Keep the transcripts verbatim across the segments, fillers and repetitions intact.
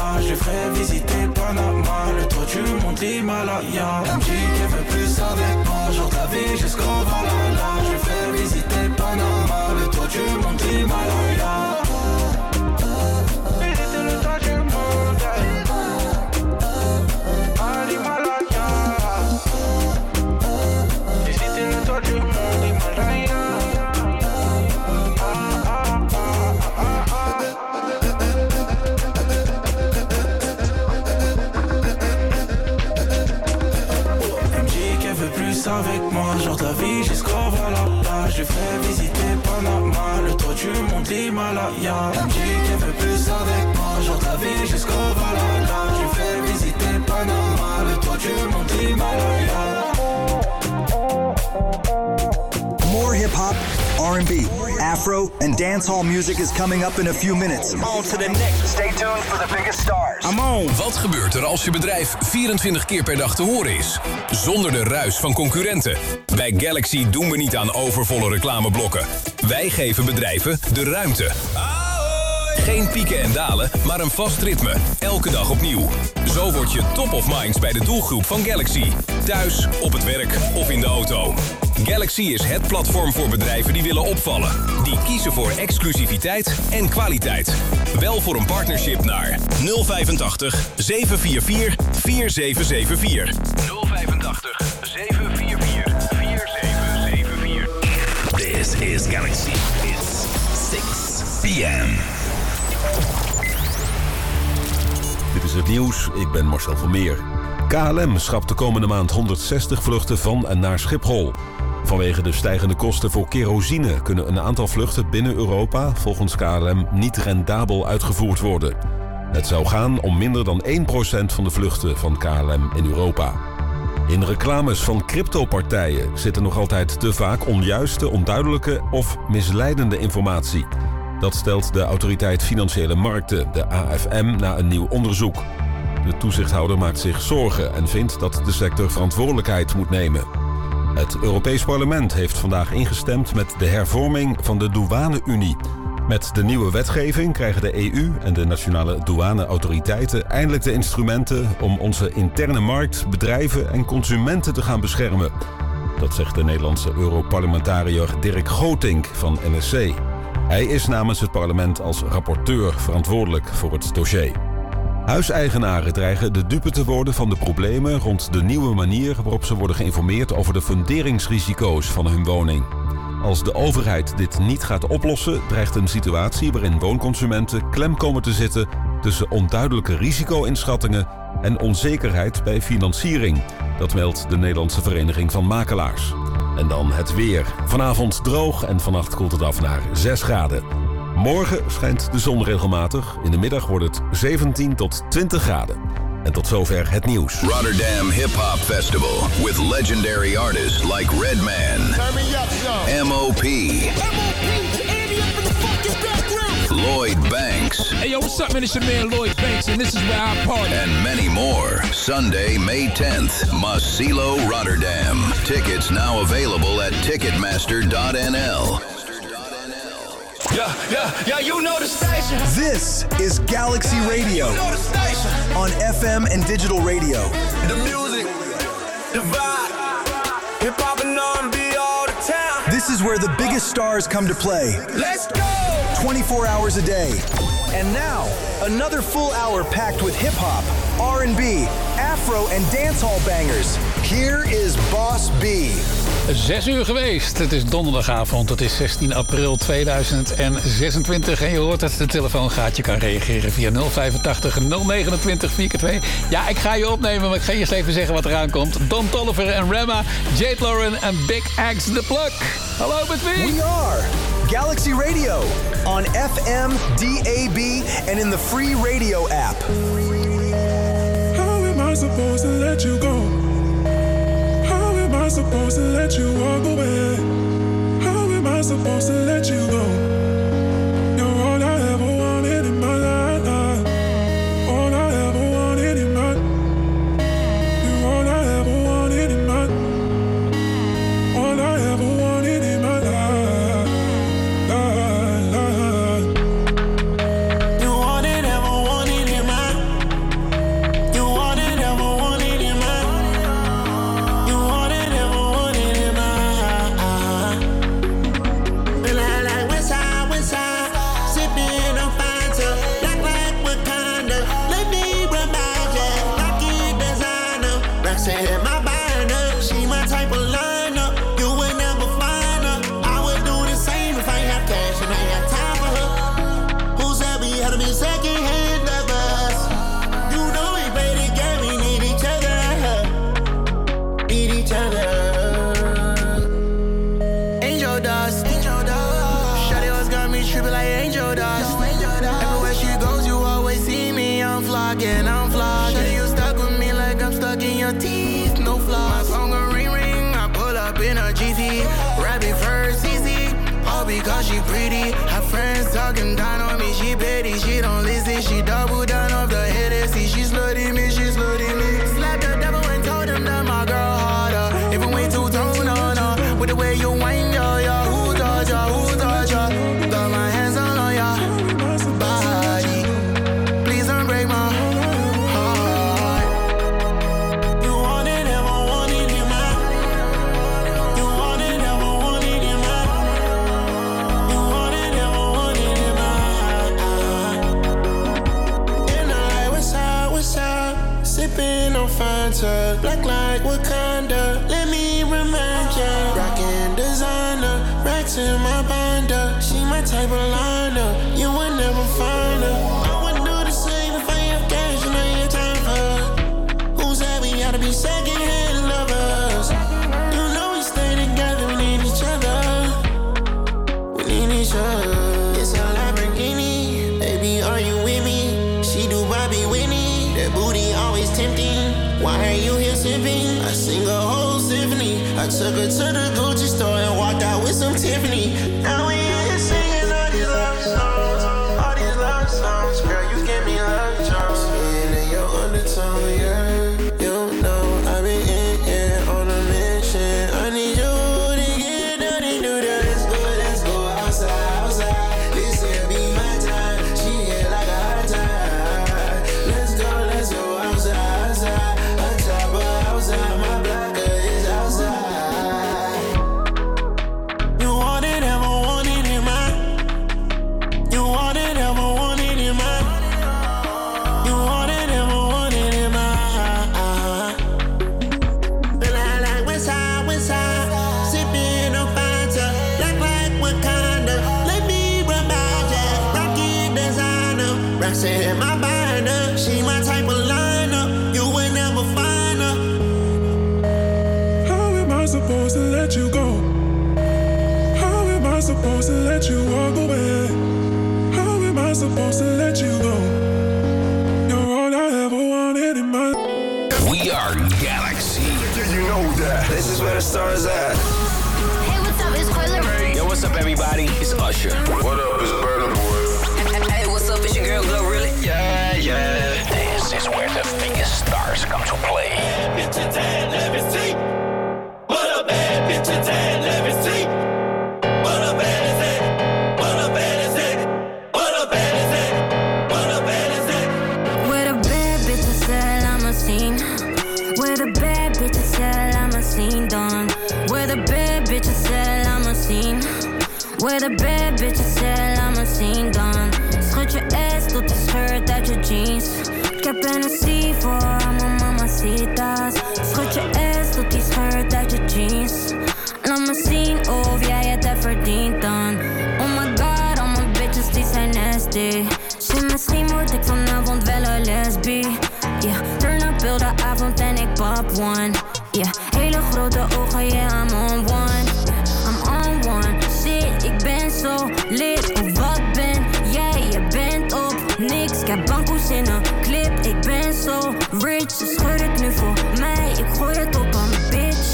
la. Je lui ferai visiter Panama, le toit du monde l'Himalaya. Elle me dit qu'elle veut plus avec moi, genre de la vie jusqu'au Valhalla. Je lui ferai visiter Panama, le toit du monde l'Himalaya. Visiter le toit du monde à l'Himalaya. Visiter le toit du monde Himalaya. Avec moi, genre de la vie jusqu'au Valhalla. Je lui fais visiter Panama, le toit du monde l'Himalaya. Elle me dit qu'elle veut plus avec moi, genre de la vie jusqu'au Valhalla. Je lui fais visiter Panama, le toit du monde l'Himalaya. More hip-hop, R and B, Afro, and dancehall music is coming up in a few minutes. On to the next. Stay tuned for the biggest stars. I'm on. Wat gebeurt er als je bedrijf vierentwintig keer per dag te horen is? Zonder de ruis van concurrenten. Bij Galaxy doen we niet aan overvolle reclameblokken. Wij geven bedrijven de ruimte. Geen pieken en dalen, maar een vast ritme. Elke dag opnieuw. Zo word je top of minds bij de doelgroep van Galaxy. Thuis, op het werk of in de auto. Galaxy is het platform voor bedrijven die willen opvallen. Die kiezen voor exclusiviteit en kwaliteit. Wel voor een partnership naar nul vijfentachtig, zeven vier vier, vier zeven zeven vier. nul vijfentachtig, zeven vier vier, vier zeven zeven vier. This is Galaxy. It's six p m Dit is het nieuws, ik ben Marcel Vermeer. K L M schrapt de komende maand honderdzestig vluchten van en naar Schiphol. Vanwege de stijgende kosten voor kerosine kunnen een aantal vluchten binnen Europa volgens K L M niet rendabel uitgevoerd worden. Het zou gaan om minder dan één procent van de vluchten van K L M in Europa. In reclames van cryptopartijen zit er nog altijd te vaak onjuiste, onduidelijke of misleidende informatie. Dat stelt de Autoriteit Financiële Markten, de A F M, na een nieuw onderzoek. De toezichthouder maakt zich zorgen en vindt dat de sector verantwoordelijkheid moet nemen. Het Europees Parlement heeft vandaag ingestemd met de hervorming van de douane-Unie. Met de nieuwe wetgeving krijgen de E U en de nationale douaneautoriteiten eindelijk de instrumenten om onze interne markt, bedrijven en consumenten te gaan beschermen. Dat zegt de Nederlandse Europarlementariër Dirk Gootink van N S C. Hij is namens het parlement als rapporteur verantwoordelijk voor het dossier. Huiseigenaren dreigen de dupe te worden van de problemen rond de nieuwe manier waarop ze worden geïnformeerd over de funderingsrisico's van hun woning. Als de overheid dit niet gaat oplossen, dreigt een situatie waarin woonconsumenten klem komen te zitten tussen onduidelijke risico-inschattingen en onzekerheid bij financiering. Dat meldt de Nederlandse Vereniging van Makelaars. En dan het weer. Vanavond droog en vannacht koelt het af naar zes graden. Morgen schijnt de zon regelmatig. In de middag wordt het zeventien tot twintig graden. En tot zover het nieuws. Rotterdam Hip Hop Festival with legendary artists like Redman, M O P, Lloyd Banks. Hey yo, what's up, man? It's your man Lloyd Banks, and this is where I party. And many more. Sunday, May tenth, Masilo, Rotterdam. Tickets now available at ticketmaster dot n l. Yeah, yeah, yeah, you know the station. This is Galaxy Radio. You know the station. On F M and digital radio. The music, the vibe, hip hop and R and B all the time. This is where the biggest stars come to play. Let's go! twenty-four hours a day. And now, another full hour packed with hip hop, R and B, Afro and dancehall bangers. Here is Boss B. Zes uur geweest. Het is donderdagavond. Het is zestien april tweeduizend zesentwintig. En je hoort dat de telefoon gaat. Je kan reageren via nul vijfentachtig, nul negenentwintig, vier keer twee. Ja, ik ga je opnemen, maar ik ga eerst even zeggen wat eraan komt. Don Toliver en Rema, Jade Lauren en Big Axe The Plug. Hallo, met wie? We are Galaxy Radio on F M, D A B, and in the free radio app. How am I supposed to let you go? How am I supposed to let you walk away? How am I supposed to let you go? You're all I ever wanted in my life. All I ever wanted in my. You're all I ever wanted in my. All I ever wanted in my life. life, life. You want it, ever wanted in my. G-Lock and I'm flogging. Shawty, you stuck with me like I'm stuck in your teeth, no flaws. My phone gon' ring ring, I pull up in a G T. Rabbit first, easy, all because she pretty. Her friends talking down on me, she petty, she don't listen. She double down off the head and see she slutty me, she slutty me. Slapped the devil and told him that my girl harder. Even way too tone on her, with the way you whine, yo, yo. Who touch ya, who touch ya? Got my hands all on ya body. Please don't break my heart. You want it, ever want it in my. You want it, ever want it in my. You want it, ever want it in my. In the light, what's up, what's up? Sipping on Fanta, black like Wakanda. Let me remind ya. Rockin' designer, racks in my binder. She my type of liner, you would never find her. I wouldn't do the same if I have cash and I ain't time for her. Who said we gotta be second-hand lovers? You know we stay together, we need each other. We need each other. It's a Lamborghini, baby, are you with me? She do Bobby Whitney, that booty always tempting. Why are you here sipping? I sing a whole symphony. I took her to the Gucci store and walked out with some Tiffany. Now we in here singing all these love songs, all these love songs. Girl, you give me love songs. Singing in your undertone, yeah. You know I've been in here on a mission. I need you to get dirty, do that. Let's go, let's go outside, outside. This here be my time. She hit like a hot time. Let's go, let's go outside, outside. On top of outside, my blocker is outside. You want it, ever want it in my. You want it, ever want it in my. You want it, ever want it in my. Feel like west side, west side. Sipping on Fanta, black like Wakanda. Let me remind ya, Rocky designer, racks in my binder. She my type of liner, you would never find her. How am I supposed to let you go? How am I supposed to let you walk away? How am I supposed to let you go? You're all I ever wanted in my. We are Galaxy. You know that. This is where the stars at. Hey, what's up? It's Quilla. Yo, what's up, everybody? It's Usher. What up, it's Burna Boy. Hey, what's up? It's your girl, Glow, really? Yeah, yeah. This is where the biggest stars come to play. Bitches and let me see. What a bad bitches and let me see. What a bad is it? What a bad is it? What a bad is it? What a bad is it? Where the bad bitches sell, I'm a scene. Where the bad bitches sell, I'm a scene done. Where the bad bitches sell, I'm a scene. Where the bad bitches sell, I'm a scene done. Schud je ass tot de shirt uit je jeans. Ik heb Hennessy voor mijn mamacitas. Schud je ass tot die shirt uit je jeans. Laat me zien of jij het hebt verdiend dan. Oh my god, al mijn bitches die zijn nasty. Shit, misschien word ik vanavond wel een lesbie. Yeah, turn up heel de avond en ik pop one. Yeah, hele grote ogen, yeah, I'm on one. I'm on one, shit, ik ben zo lit. Of wat ben jij, je bent op niks. Ik heb bankoes in een clip, ik ben zo rich. Ze schud het nu voor mij, ik gooi het op een bitch.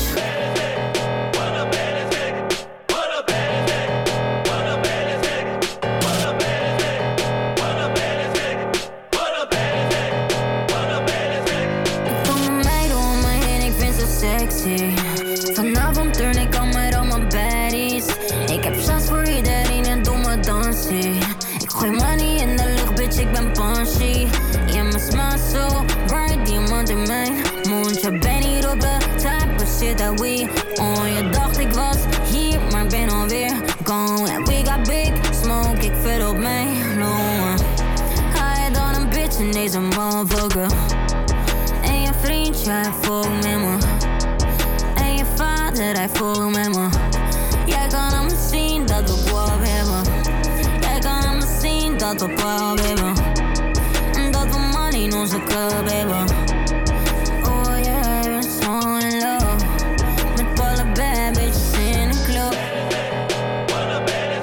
Vanavond turn ik al met al mijn baddies. Ik heb chance voor iedereen en doe me dansen. Ik gooi money in de lucht, bitch, ik ben punchy. Ja, mijn smile so bright, diamant in mijn mond. Je bent hier op de type of shit that we on. Je dacht ik was hier, maar ik ben alweer gone. And we got big smoke, ik vet op mijn longen. Higher dan een bitch in deze motherfucker. En je vriendje, hij volgt met me. Vader, hij volgt met me. Jij kan aan me zien dat we kwab hebben. Jij kan aan me zien dat we kwab hebben. En dat we money in onze club hebben. Oh yeah, ik ben zo in love. Met alle bad bitches in de club.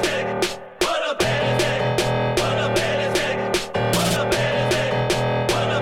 What a bad is it? What a bad is it? What a bad is it? What a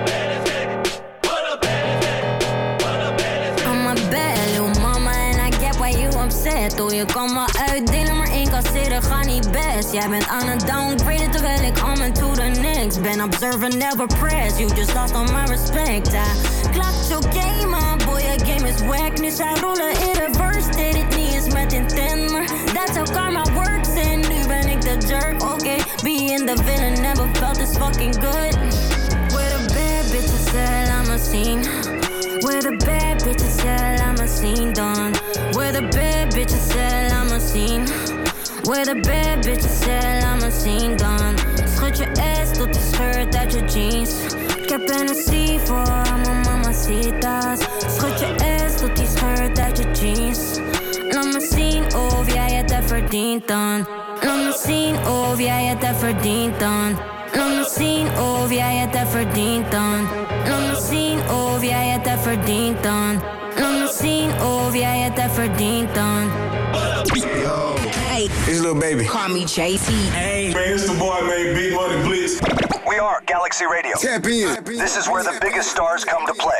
je kan me uitdelen, maar incasseren gaat niet best. Jij bent aan het downgraden terwijl ik on me to the next. Ben observant, never press, you just lost all my respect. I clocked your game, my boy, your game is whack. Nu zij rollen in reverse, deed het niet eens met intent, maar that's how karma works. En nu ben ik de jerk, oké, okay. Being the villain never felt this fucking good. Where the bad bitches at, I'm a scene. Where the bad bitches at, I'm a scene done. Where the bad bitches at, I'm a scene. Where the bad bitches at, I'm a scene done. Schud je ass tot die scheurt uit je jeans. Ik heb Hennessy voor mijn mamacitas. Schud je ass tot die scheurt uit je jeans. Laat me zien of jij het hebt verdiend dan. Laat me zien of jij het hebt verdiend dan. Laat me zien of jij het hebt verdiend dan. Laat me zien of jij het hebt verdiend dan. Laat me zien of jij het hebt verdiend dan. Yo, hey, it's Lil Baby. Call me J C. Hey, man, it's the boy made Big Money Blitz. We are Galaxy Radio. Tap in. This is where the biggest stars come to play.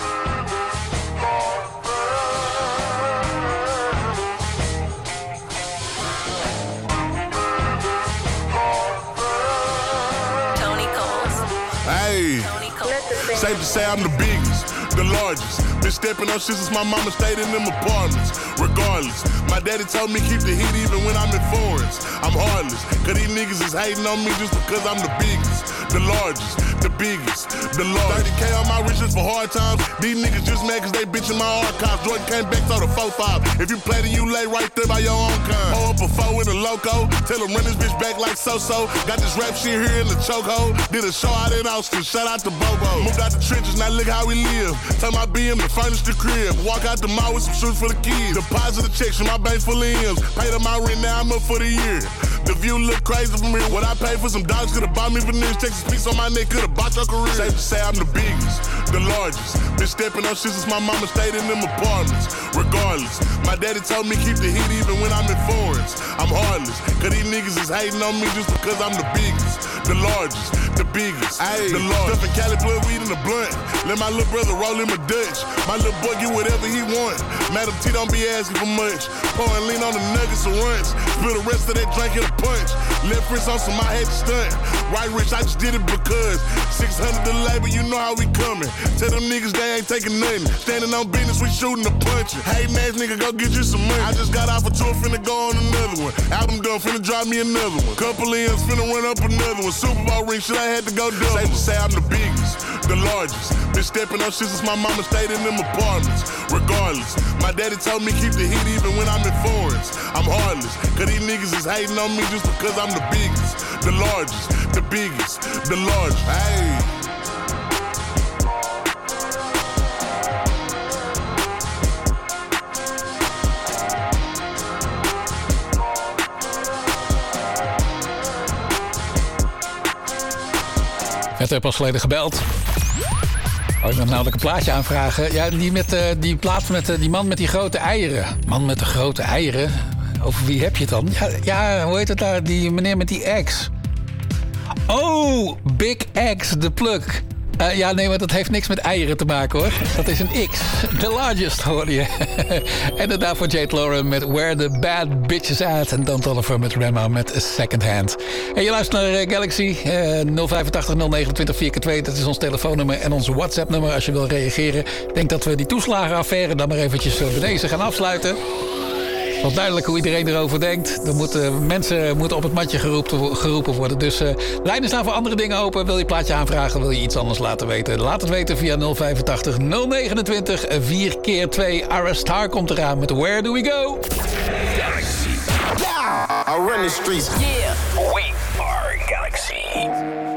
Hey, safe to say I'm the biggest, the largest. Been stepping on shit since my mama stayed in them apartments. Regardless, my daddy told me keep the heat even when I'm in foreigns. I'm heartless, cause these niggas is hating on me just because I'm the biggest, the largest, the biggest, the largest. thirty K on my riches for hard times. These niggas just mad cause they bitchin' my archives. Jordan came back, so the four five. If you play, then you lay right there by your own kind. Hold up a four in a loco. Tell him run this bitch back like so-so. Got this rap shit here in the chokehold. Did a show out in Austin, shout out to Bobo. Moved out the trenches, now look how we live. Tell my B M to furnish the crib. Walk out the mall with some shoes for the kids. Deposit the checks from my bank full of M's. Paid up my rent, now I'm up for the year. The view look crazy from here. What I paid for some dogs could've bought me veneers. Texas piece on my neck could've bought your career. Safe to say I'm the biggest, the largest. Been stepping on shit since my mama stayed in them apartments. Regardless, my daddy told me keep the heat even when I'm in foreigns. I'm heartless, cause these niggas is hating on me just because I'm the biggest, the largest, the biggest, Ay, the largest. Stuffing Cali blood weed in the blunt. Let my little brother roll him a Dutch. My little boy get whatever he want. Madam T don't be asking for much. Pour and lean on the nuggets and runs. Spill the rest of that drink in a punch. Left wrist on some, I had to stunt. Right wrist, I just did it because six hundred the labor, you know how we coming. Tell them niggas they ain't taking nothing. Standing on business, we shooting the punching. Hating ass nigga, go get you some money. I just got off a tour, finna go on another one. Album done, finna drop me another one. Couple M's, finna run up another one. Super Bowl ring, shit, I had to go double. Safe to say I'm the biggest, the largest. Been stepping on shit since my mama stayed in them apartments. Regardless, my daddy told me keep the heat even when I'm in foreigns. I'm heartless, cause these niggas is hating on me just because I'm the biggest, the largest, the biggest, the largest. Hey. Het heb pas geleden gebeld. Oh, ik moet namelijk een plaatje aanvragen. Ja, die, met, uh, die plaat met uh, die man met die grote eieren. Man met de grote eieren. Over wie heb je het dan? Ja, ja, hoe heet het daar? Die meneer met die X. Oh, Big X, de plug. Uh, ja, nee, maar dat heeft niks met eieren te maken, hoor. Dat is een X. The largest, hoor je. En daarna voor Jade Lauren met Where the Bad Bitches At. En Dan Toliver met Rema met Second Hand. En je luistert naar uh, Galaxy. Uh, nul vijfentachtig nul negenentwintig vier keer twee. Dat is ons telefoonnummer en ons WhatsApp-nummer als je wil reageren. Ik denk dat we die toeslagenaffaire dan maar eventjes uh, bij deze gaan afsluiten. Het is wel duidelijk hoe iedereen erover denkt. Er moeten, mensen moeten op het matje geroepen, geroepen worden. Dus uh, lijnen staan voor andere dingen open. Wil je een plaatje aanvragen? Wil je iets anders laten weten? Laat het weten via nul vijfentachtig nul negenentwintig vier keer twee. Ara Star komt eraan met Where Do We Go? Galaxy. Yeah, I run the streets. Yeah, we are Galaxy.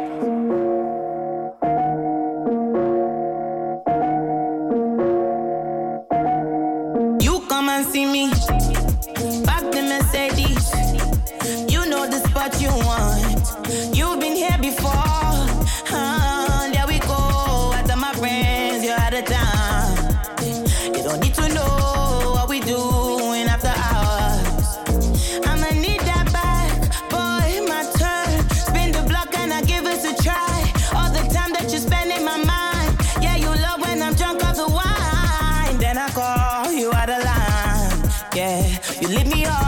Come and see me, back the Mercedes. You know the spot you want. You've been here before. Uh, there we go. After my friends, you're out of town. You don't need to know what we doing after hours. I'ma need that back, boy. My turn. Spin the block and I give it a try. All the time that you spend in my mind. Yeah, you love when I'm drunk off the wine. Then I call you out of line. Yeah, you leave me up.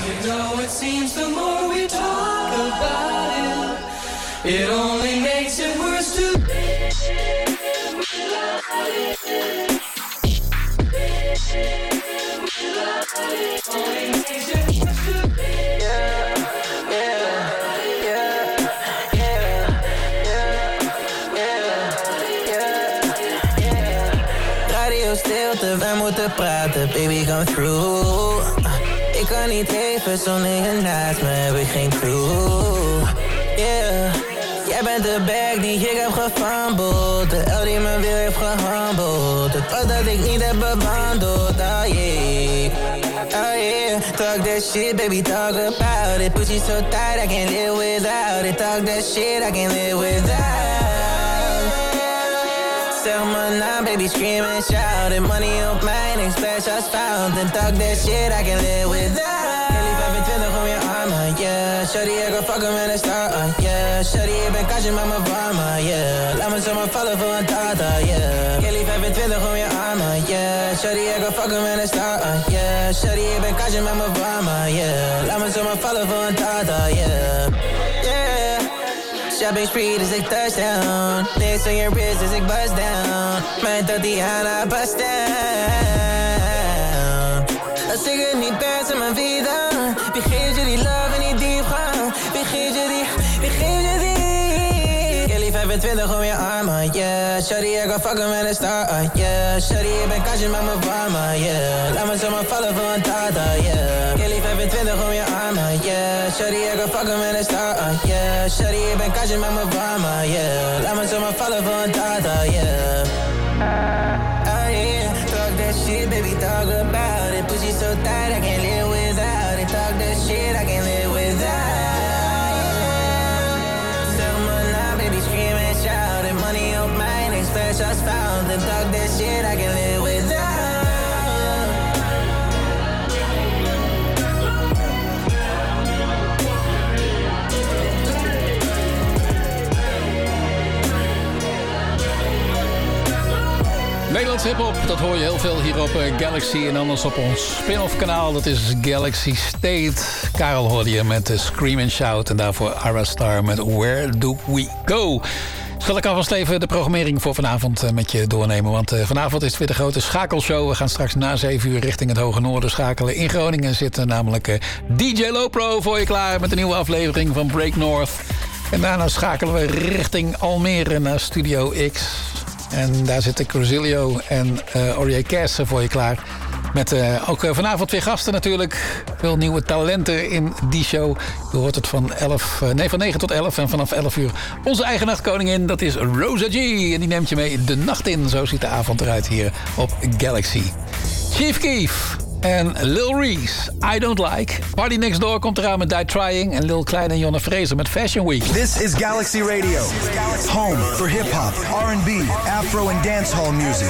You know it seems the more we talk about it, it only makes it worse to live without it. Only makes it worse to live. Yeah, yeah, yeah, yeah, yeah, yeah, yeah. Radio stilte, wij moeten praten, baby come through. Ik kan niet even zonder je naast me, heb ik geen clue. Yeah, jij bent de bag die ik heb gefumbled. De L die me weer heeft gehumbled. Het pad dat ik niet heb bewandeld, oh yeah. Oh yeah, talk that shit, baby, talk about it. Pussy so tight, I can't live without it. Talk that shit, I can't live without. Zeg mijn naam, baby, scream and shout it. Money op mij, niks specials found. And talk that shit, I can't live without. Kelly vijfentwintig om je armen, yeah. Shorty, ik ga fucken met een star, uh, yeah. Shorty, ik ben kastje met mijn warme, yeah. Laat me zomaar vallen voor een tata, yeah. Kelly vijfentwintig om je armen, yeah. Shorty, ik ga fucken met een star, uh, yeah. Shorty, ik ben kastje met mijn warme, yeah. Laat me zomaar vallen voor een tata, yeah. Yeah. Shopping spree, dus ik touchdown. Niks on your wrist, dus ik bust down. Mijn Tatiana bust down. Als ik het niet ben, in mijn vida. Wie geeft je die love en die diepgang? Wie geeft je die, wie geeft je die? Kelly vijfentwintig om je armen, yeah. Shorty, ik ga fucken met een star, uh, yeah. Shorty, ik ben kastje met mijn warme, yeah. Laat me zomaar vallen voor een tata, yeah. Kelly vijfentwintig om je armen, yeah. Shorty, ik ga fucken met een star, uh, yeah. Shorty, ik ben kastje met mijn warme, yeah. Laat me zomaar vallen voor een tata, yeah. Oh yeah, talk that shit, baby, talk about it. Pussy so tight, I can't live without it. Talk that shit, I can't live without it. Zeg mijn naam, baby, scream and shout it. Money op mij, niks specials found. And talk that shit, I can't live without. Nederlands hiphop, dat hoor je heel veel hier op Galaxy en anders op ons spin-off kanaal. Dat is Galaxy State. Karel hoorde je met Scream and Shout en daarvoor Ara Star met Where Do We Go. Zal ik alvast even de programmering voor vanavond met je doornemen. Want vanavond is het weer de grote schakelshow. We gaan straks na zeven uur richting het Hoge Noorden schakelen. In Groningen zit namelijk D J Lopro voor je klaar met een nieuwe aflevering van Break North. En daarna schakelen we richting Almere naar Studio X. En daar zitten Crusilio en uh, Aurier Kersen voor je klaar. Met uh, ook uh, vanavond weer gasten natuurlijk. Veel nieuwe talenten in die show. Je hoort het van, elf, uh, nee, van negen tot elf. En vanaf elf uur onze eigen nachtkoningin. Dat is Rosa G. En die neemt je mee de nacht in. Zo ziet de avond eruit hier op Galaxy. Chief Keef en Lil Reese, I Don't Like. Party Next Door komt eraan met Die Trying. En Lil Klein en Jonne Fraser met Fashion Week. This is Galaxy Radio. Home for hip-hop, R and B, Afro and dancehall music.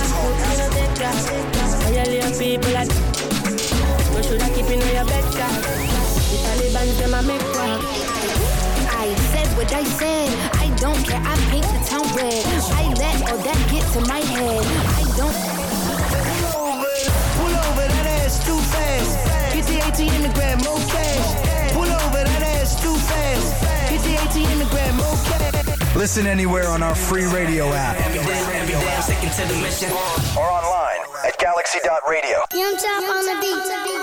I said what I said. I don't care. I paint the town red. I let all that get to my head. I don't. Pull over, that ass too fast. Get the A T in the grab, more cash. Pull over, that ass too fast. Get the A T in the grab, more cash. Listen anywhere on our free radio app. Every day, every day I'm sticking to the mission. Or online at galaxy dot radio. Young Chop on the beat.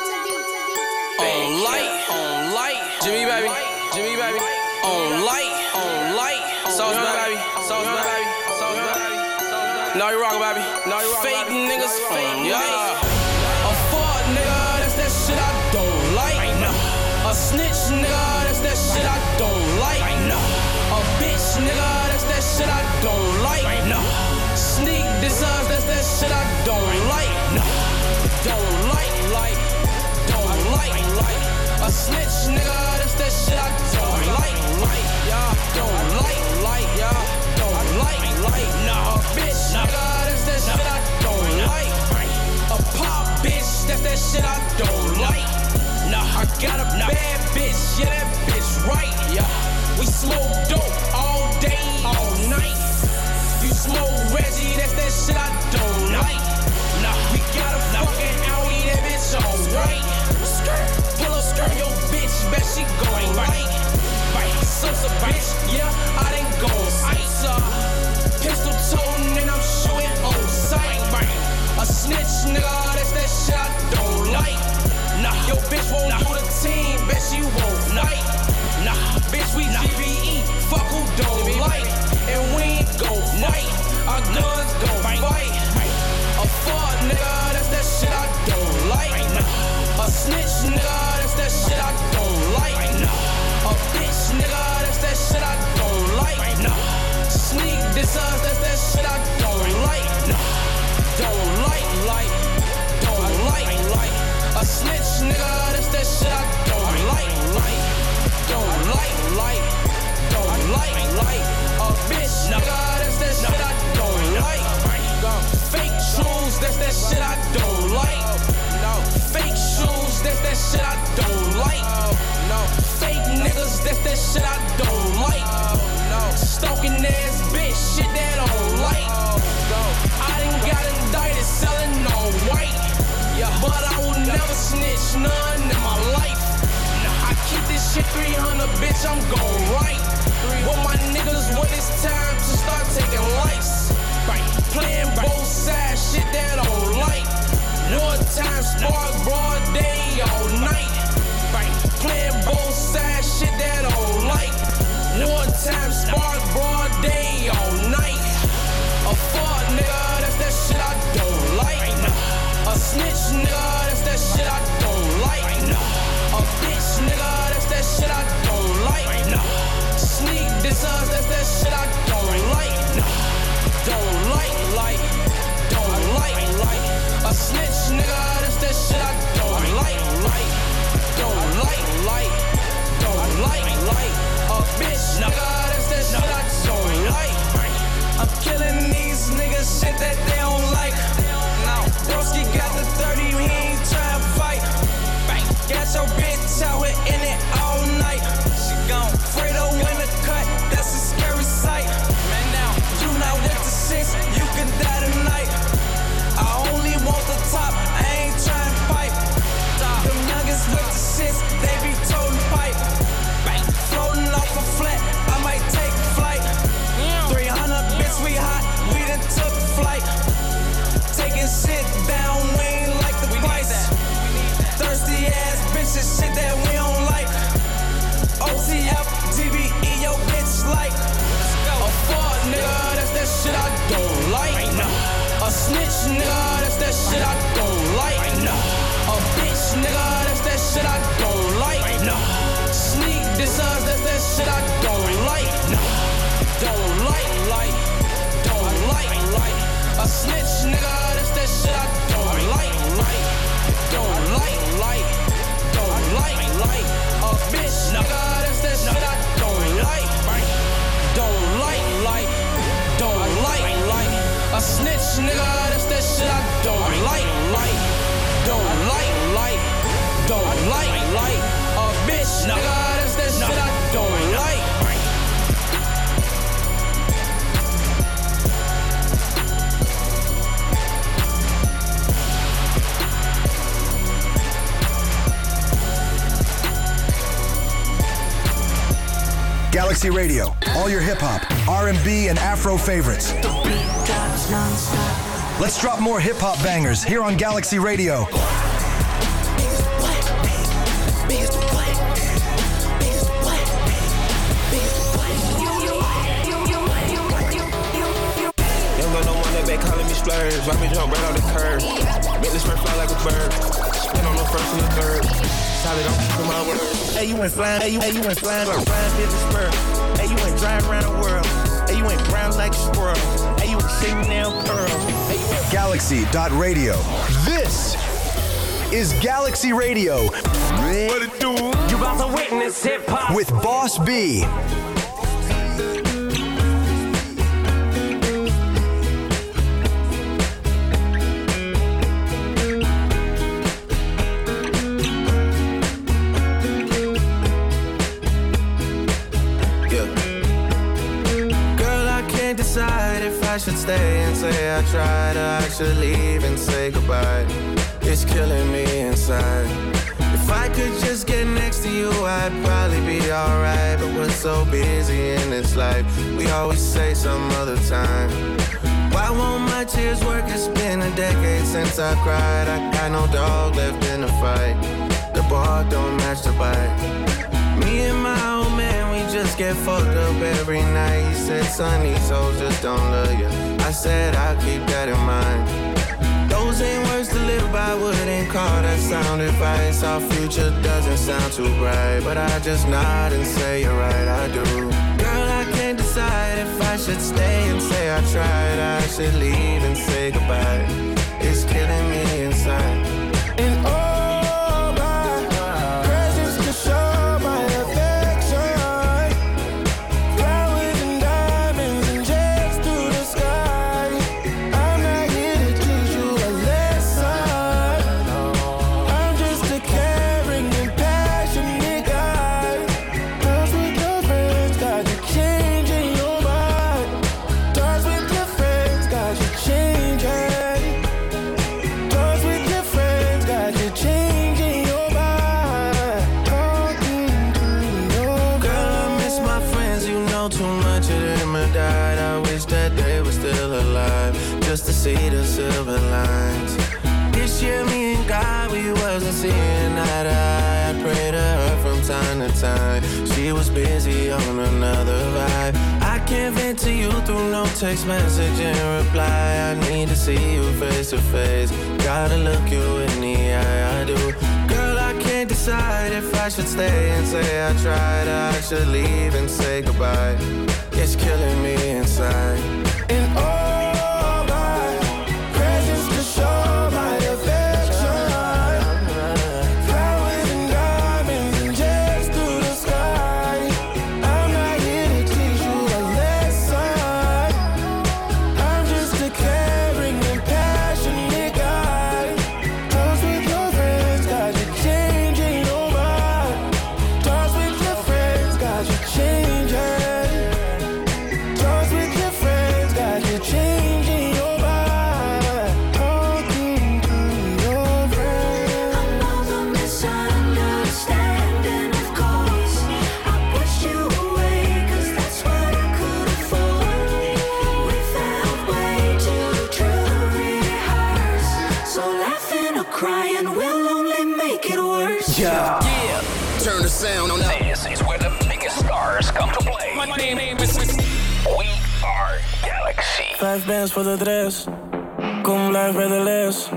On light, on light. Jimmy baby, Jimmy baby. On light, on light. Sauce my baby, sauce my baby, sauce my baby. No, you wrong, baby. No, you wrong, fake baby. Niggas, fake yeah. A fraud nigga, that's that shit I don't like. A snitch nigga, that's that shit I don't like. A bitch nigga, that's that shit I don't like. Sneak designs, that's that shit I don't like. Don't like, like, don't like, like. A snitch nigga, that's that shit I don't like, like, yeah. Don't like, like, yeah. Don't like, like, nah. A bitch nigga, that's that shit I don't like. A pop bitch, that's that shit I don't like. Nah, I got a bad bitch, yeah, that bitch right, yeah. We smoke dope all day, all night. You smoke Reggie, that's that shit I don't like. Nah, we got a fucking Audi, that bitch alright. Skirt, pillow skirt. Girl, your bitch, bet she gon' like. So a bitch, yeah, I didn't go ice up. Pistol toting and I'm shooting on sight. A snitch, nigga, that's that shit I don't like. Nah, your bitch won't nah. do the team, bet she won't fight. Nah, bitch, we nah. G B E, fuck who don't like. And we ain't gon' fight, our guns gon' fight. A fuck, nigga, that's that shit I don't like. A snitch, nigga, that's that shit I don't like. A bitch, nigga, that's that shit I don't like. Sneak this us, that's that shit I don't like. Don't like, like, don't like, like. A snitch, nigga, that's that shit I don't like, like. Don't like, like, don't like, like. A bitch, nigga, that's that shit I don't like. Fake shoes, that's that shit I don't like. Fake shoes, that's that shit I don't like. Fake niggas, that's that shit I don't like. Stalking ass bitch, shit that I don't like. I done got indicted selling on white. But I will never snitch none in my life. I keep this shit three hundred, bitch, I'm gon' right. With my niggas when it's time to start taking lives. Playing both sides, shit that I don't like. Wartime spark, broad day, all night. Playing both sides, shit that I don't like. Wartime spark, broad day, all night. A fuck, nigga, that's that shit I don't like. A snitch, nigga, that's that shit I don't like. A bitch, nigga, that's that shit I don't like. Sneak this us, that's that shit I don't like. Don't like, like, don't like, like. A snitch, nigga, that's that shit I don't like, like. Don't like, like, don't like, like. A bitch, nigga, that's that shit I don't like. I'm killing these niggas, shit that they don't like. Now, Broski got the thirty, he ain't tryna fight. Got your bitch out here in it all night. She gon' Fredo in the cut, that's a scary sight. Man, now, you not with the six, you can die tonight. I only want the top, I ain't tryna fight. Them nuggets with the six, they be toting pipe. Floating off a flat, I might take flight. three hundred, bitch, we hot, we done took flight. Taking shit down, we ain't like the price. Thirsty ass bitches, shit that we don't like. O T F, T B E, yo bitch like. A fuck, nigga, that's that shit I don't like. A snitch, nigga, that's that shit I don't like. A bitch, nigga, that's that shit I don't like. Sneak this us, that's that shit I don't like. Don't like, like, don't like, like. A snitch, nigga, that's that shit I don't like, like. Don't like, like, don't like, like. A bitch, nigga, that's that shit I don't like. Don't like, like, don't like, like. A snitch, nigga, that's that shit I don't like, like. Don't like, like, don't like, like. A bitch, nigga, that's that shit I don't like. Galaxy Radio, all your hip-hop, R and B, and Afro favorites. Let's drop more hip-hop bangers here on Galaxy Radio. Calling me splurge, why me jump right on the curb? Make this man fly like a bird. Spin on the first and the third. Solid, I'm keeping my word. Hey, you went flying, hey, you, hey, you went flying, but flying business spur. Hey, you went driving around the world. Hey, you went brown like a squirrel. Hey, you went singing down pearls. Hey, you went Galaxy dot radio. This is Galaxy Radio. What it do? You about to witness hip hop with Boss B. I should stay and say I tried, or I should leave and say goodbye. It's killing me inside. If I could just get next to you, I'd probably be alright. But we're so busy in this life, we always say some other time. Why won't my tears work? It's been a decade since I cried. I got no dog left in the fight. The bar don't match the bite. Me and my old man, we just get fucked up every night. He said, son, these hoes just don't love you. I said, I'll keep that in mind. Those ain't words to live by, wouldn't call that sound advice. Our future doesn't sound too bright, but I just nod and say you're right, I do. Girl, I can't decide if I should stay and say I tried. I should leave and say goodbye. It's killing me inside. And all my presents to show my affection. Flowers and diamonds and jets through the sky. I'm not here to teach you a lesson. I'm just a caring and passionate guy. Girls with your friends got you changing your mind. Girls with your friends got you changing. Girls with your friends got you changing your mind. Talking through your girl, I miss my friends. You know too much of them have died. I wish that they were still alive, just to see the silver lines. This year, me and God, we wasn't seeing eye to eye. I pray to her from time to time. She was busy on another vibe. I can't vent to you through no text message and reply. I need to see you face to face. Gotta look you in the eye, I do. Girl, I can't decide if I should stay and say I tried. I should leave and say goodbye. It's killing me inside. And all my presents to show my affection. Flowers and diamonds and jets through the sky. I'm not here to teach you a lesson. I'm just a caring and passionate guy. Those with your friends got you changing your mind. Those with your friends got you changing. Those with your friends got you changing your mind. Talking through your friends. I know the misunderstanding, of course. I pushed you away, cause that's what I could afford. We felt way too true to rehearse. So laughing or crying will only make it worse. Yeah. Yeah. Turn the sound on up. This is where the biggest stars come to play. My name is We are Galaxy. Vijf bands voor de dress. Kom, blijf bij de les.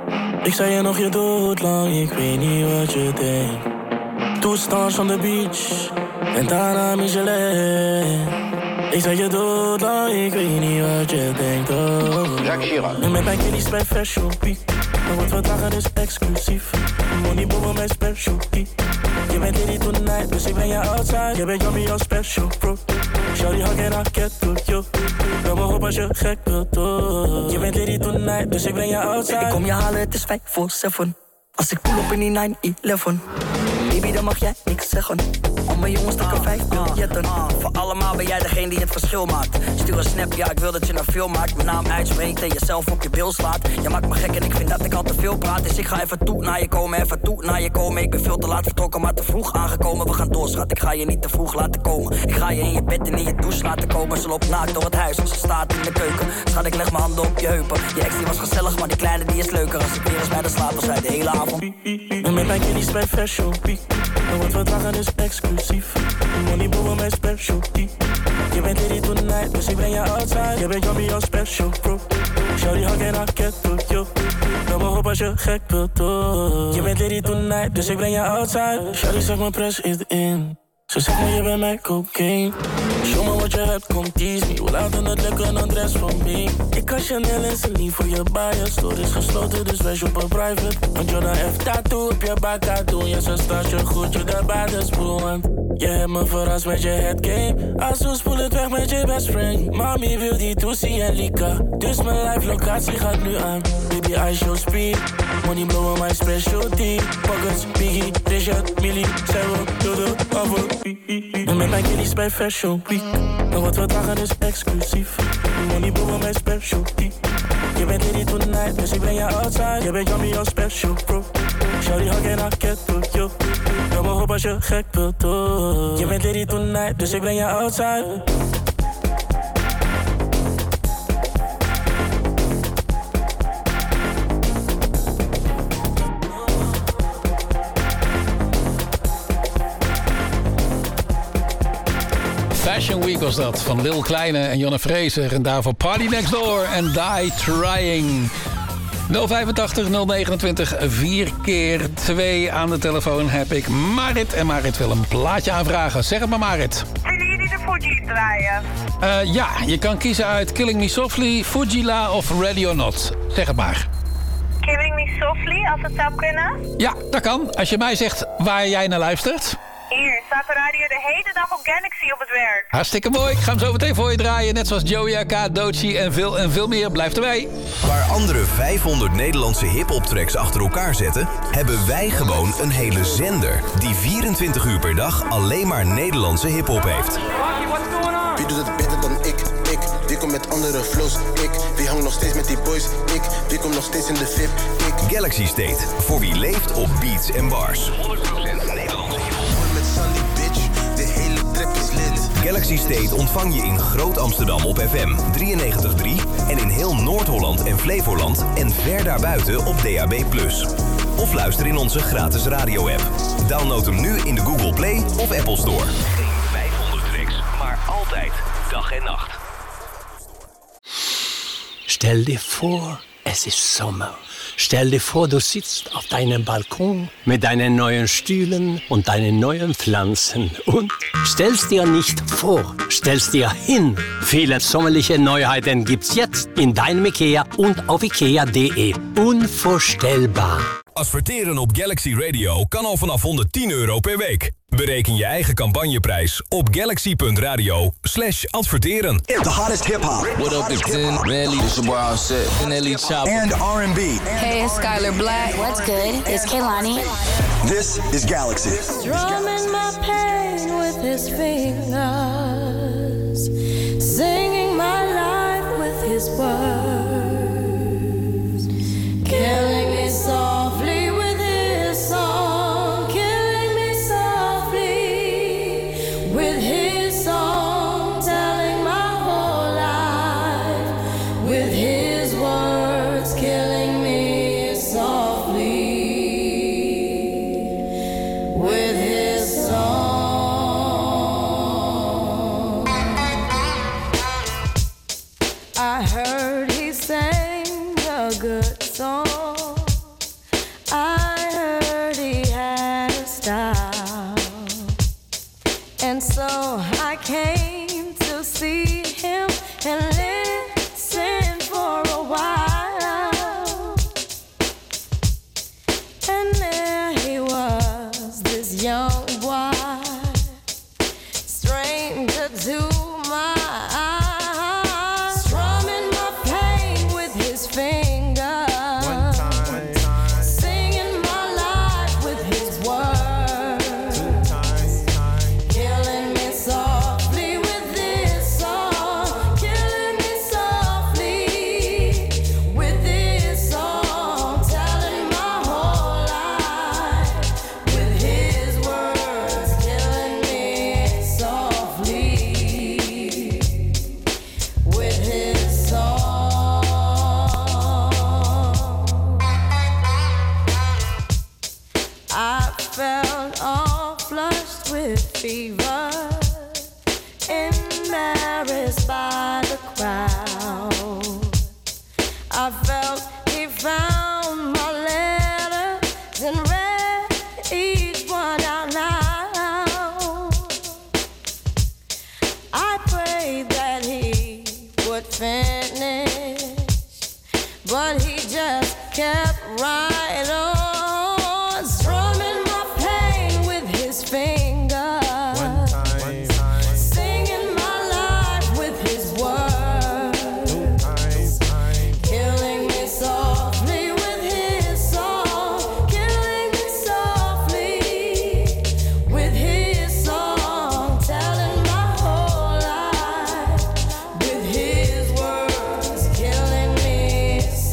Ik zei je nog, je doet lang. Ik weet niet wat je denkt. Toestand van de beach. En daarna Michelin. Ik zei je doet lang. Ik weet niet wat je denkt. Oh. En met mijn kiddies bij Fashion Week. Maar wat we dragen is exclusief. Money boven mijn specialty. Je bent lady tonight, dus ik ben je outside. Je bent yummy als special bro. Shawty hug en raket tot yo. Bel me op als je gek wilt oh. Je bent lady tonight, dus ik ben je outside. Ik kom je halen, het is vijf voor zeven. Als ik pull op in die nine elf. Baby, dan mag jij niks zeggen. Al mijn jongens trekken vijf biljetten. Voor allemaal ben jij degene die het verschil maakt. Stuur een snap, ja, ik wil dat je een film maakt. Mijn naam uitspreekt en jezelf op je bil slaat. Je maakt me gek en ik vind dat ik al te veel praat. Dus ik ga even toe naar je komen, even toe naar je komen. Ik ben veel te laat vertrokken, maar te vroeg aangekomen. We gaan door, schat, ik ga je niet te vroeg laten komen. Ik ga je in je bed en in je douche laten komen. Ze loopt naakt door het huis, ze staat in de keuken. Schat, ik leg mijn handen op je heupen. Je ex die was gezellig, maar die kleine die is leuker. Als ik weer eens bij de slaap was uit de hele avond. En met mijn kiddies bij Fashion Week. En wat we dragen is exclusief. Money boven mijn specialty. Je bent lady tonight, dus ik ben je outside. Je bent yummy als special bro. Shawty hug en raket tot yo. Bel me op als je gek wilt oh. Je bent lady tonight, dus ik ben je outside. Shawty zegt mijn press is in. Ze zegt me je bent mijn cocaine. Show me wat je hebt, kom tease me. We laten het lekker dan dress van me. Ik kan Chanel en Celine voor je bias. Door is gesloten, dus wees op een private. Want Jordan F tattoo op je bak tattoo. Ja, zo staat je goed, je daarbij de spoel. Want je hebt me verrast met je headgame. Als spoel het weg met je best friend. Mami wil die Toesie en Lika. Dus mijn live locatie gaat nu aan. Baby, I show speed. Money blowen my specialty. Pockets, Biggie, Richard, Millie, Sarah, Dodo, Avo. En met mijn kiddies bij Fashion Week. En wat we dragen is exclusief. Money boven mijn specialty. Je bent ready tonight, dus ik breng je outside. Je bent yummy, your special bro. Shawty, how can I get to you? Doe me op als je gek wilt doen. Je bent ready tonight, dus ik breng je outside. Fashion Week was dat, van Lil Kleine en Jonne Fraser. En daarvoor Party Next Door en Die Trying. nul vijfentachtig nul negenentwintig vier keer twee aan de telefoon heb ik Marit. En Marit wil een plaatje aanvragen. Zeg het maar, Marit. Willen jullie de Fuji draaien? Uh, ja, je kan kiezen uit Killing Me Softly, Fujila of Ready or Not. Zeg het maar. Killing Me Softly, als het zou kunnen? Ja, dat kan. Als je mij zegt waar jij naar luistert. Hier, staat de radio de hele dag op Galaxy op het werk. Hartstikke mooi. Ik ga hem zo meteen voor je draaien. Net zoals Joey A K, Doechii en veel en veel meer. Blijf erbij. Waar anderen vijfhonderd Nederlandse hip-hop tracks achter elkaar zetten, hebben wij gewoon een hele zender die vierentwintig uur per dag alleen maar Nederlandse hip-hop heeft. Wie doet het beter dan ik? Ik, wie komt met andere flows? Ik, wie hangt nog steeds met die boys? Ik, wie komt nog steeds in de V I P? Ik. Galaxy State, voor wie leeft op beats en bars. honderd procent Nederlandse hip-hop. Met Sandy bitch, de hele trap is lit. Galaxy State ontvang je in Groot Amsterdam op F M drieënnegentig komma drie en in heel Noord-Holland en Flevoland en ver daarbuiten op D A B plus. Of luister in onze gratis radio-app. Download hem nu in de Google Play of Apple Store. Geen vijfhonderd tracks, maar altijd dag en nacht. Stell dir vor, es ist Sommer. Stell dir vor, du sitzt auf deinem Balkon mit deinen neuen Stühlen und deinen neuen Pflanzen und stellst dir nicht vor, stellst dir hin. Viele sommerliche Neuheiten gibt's jetzt in deinem IKEA und auf ikea punt d e. Unvorstellbar. Adverteren op Galaxy Radio kan al vanaf honderdtien euro per week. Bereken je eigen campagneprijs op galaxy punt radio slash adverteren. The hottest hip-hop. What up, it's Zen, Rally, it's your boy Offset, and Ellie Chop. And R and B. Hey, it's Skylar Black. What's good? It's Kehlani. This is Galaxy. Drumming my pain with his fingers, singing my life with his words, killing me softly with his song, killing me softly with his song, telling my whole life with his words, killing me softly with his song. I heard he sang a good song. I heard he had a style, and so I came to see him and listen for a while. And there he was, this young boy, stranger to my eyes, strumming my pain with his fingers, singing my life with his words, killing me softly with this song, killing me softly with this song, telling my whole life with his words, killing me softly with his song. I felt all flushed with fever, embarrassed by the crowd. I felt he found my letters and read each one out loud. I prayed that he would finish, but he just kept right on, strumming my pain with his fingers, singing my life with his words, killing me softly with his song, killing me softly with his song, telling my whole life with his words, killing me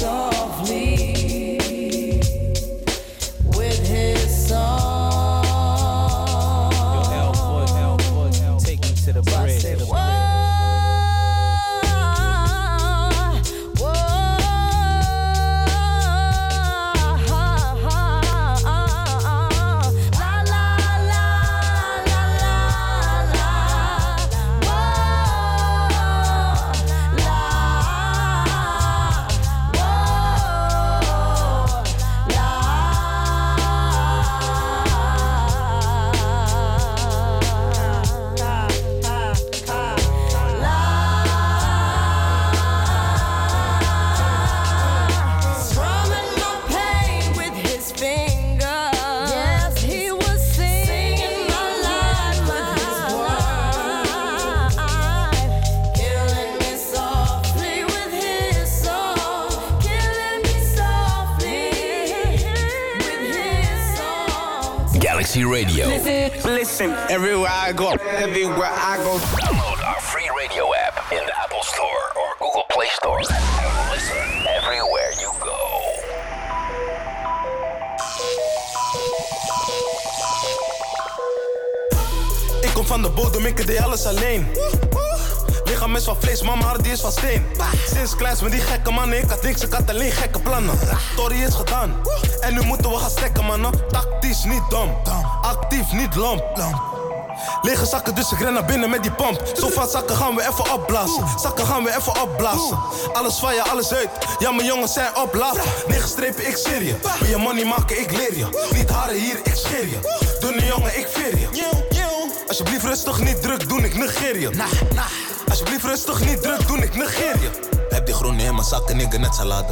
Galaxy Radio. Listen, listen, everywhere I go, everywhere I go. Download our free radio app in the Apple Store or Google Play Store. And listen everywhere you go. Ik kom van de bodem, ik deed alles alleen. Lichaam is van vlees, maar mijn hart die is van steen. Sinds kleins met die gekke mannen, ik had niks, ik had alleen gekke plannen. Story is gedaan, en nu moeten we gaan stekken mannen. Tactisch niet dom, actief niet lomp. Lege zakken, dus ik ren naar binnen met die pomp. Zoveel zakken gaan we even opblazen. Zakken gaan we even opblazen. Alles van je, alles uit. Ja, mijn jongens zijn op laf. Negen strepen, ik serie je. Wil je money maken, ik leer je. Niet haren hier, ik scheer je. Dunne jongen, ik veer je. Alsjeblieft rustig, niet druk doen, ik negeer je. Alsjeblieft rustig, niet druk doen, ik negeer je. Heb die groene in mijn zakken, nigga, net salade.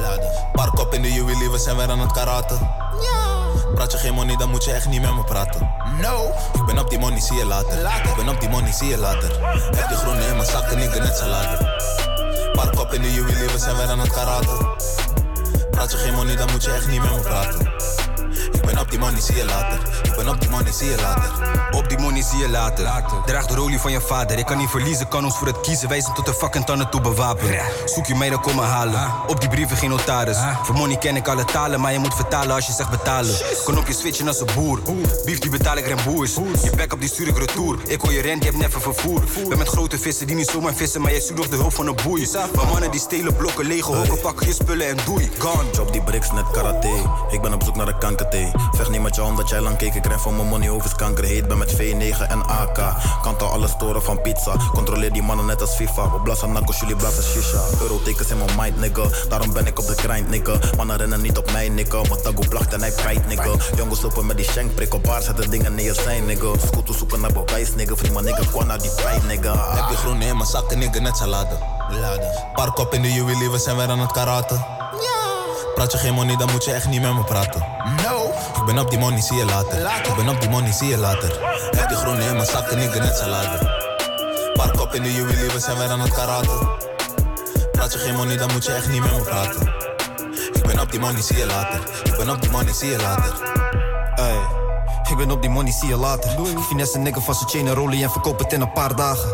Park op in de juwelie, we zijn weer aan het karaten. Praat je geen money, dan moet je echt niet met me praten. No. Ik ben op die money, zie je later. Ik ben op die money, zie je later. Heb die groene in mijn zakken, nigga, net salade. Park op in de juwelie, we zijn weer aan het karaten. Praat je geen money, dan moet je echt niet met me praten. Ik ben op die money, zie je later. Ik ben op die money, zie je later. Op die money zie je later. later. Draag de rolie van je vader. Ik kan niet verliezen, kan ons voor het kiezen. Wij zijn tot de fucking tanden toe bewapend. Zoek je mij, dan kom me halen. Op die brieven geen notaris. Voor money ken ik alle talen, maar je moet vertalen als je zegt betalen. Kon op je switchen als een boer. Beef die betaal ik remboers. Je back op die stuur ik retour. Ik hoor je rent, je hebt never vervoer. Ben met grote vissen die niet zomaar vissen, maar jij zoekt nog de hulp van een boei. Maar mannen die stelen blokken, lege hokken, pakken je spullen en doei. Gone. Job die bricks, net karate. Ik ben op zoek naar de kankerthee. Vecht niet met jou omdat jij lang keek. Ik ren van mijn money over kanker heet. Ben met V negen en A K. Kant al alle storen van pizza. Controleer die mannen net als FIFA. We blazen nakos, jullie blazen shisha. Eurotekens in mijn mind, nigga. Daarom ben ik op de grind, nigga. Mannen rennen niet op mij, nigga. Mijn tago placht en hij pijt, nigga. Jongens lopen met die shank, prik op baar. Zetten dingen neer zijn, nigga. Scooter zoeken naar bewijs, nigga. Vriend, maar nigga, kwam naar die pijn, nigga. Heb je groene in mijn zakken, nigga, net salade. Park op in de juwelie, we zijn weer aan het karaten. Praat je geen money, dan moet je echt niet met me praten. No. Ik ben op die money, zie je later. later. Ik ben op die money, zie je later. Heb die groene in mijn zakken, nigga, net salade. Park op in de juwelie, we zijn weer aan het karaten. Praat je geen money, dan moet je echt niet met me praten. Ik ben op die money, zie je later. Ik ben op die money, zie je later. Ey, ik ben op die money, zie je later. Finesse nigga van zijn chain en rollie en verkoop het in een paar dagen.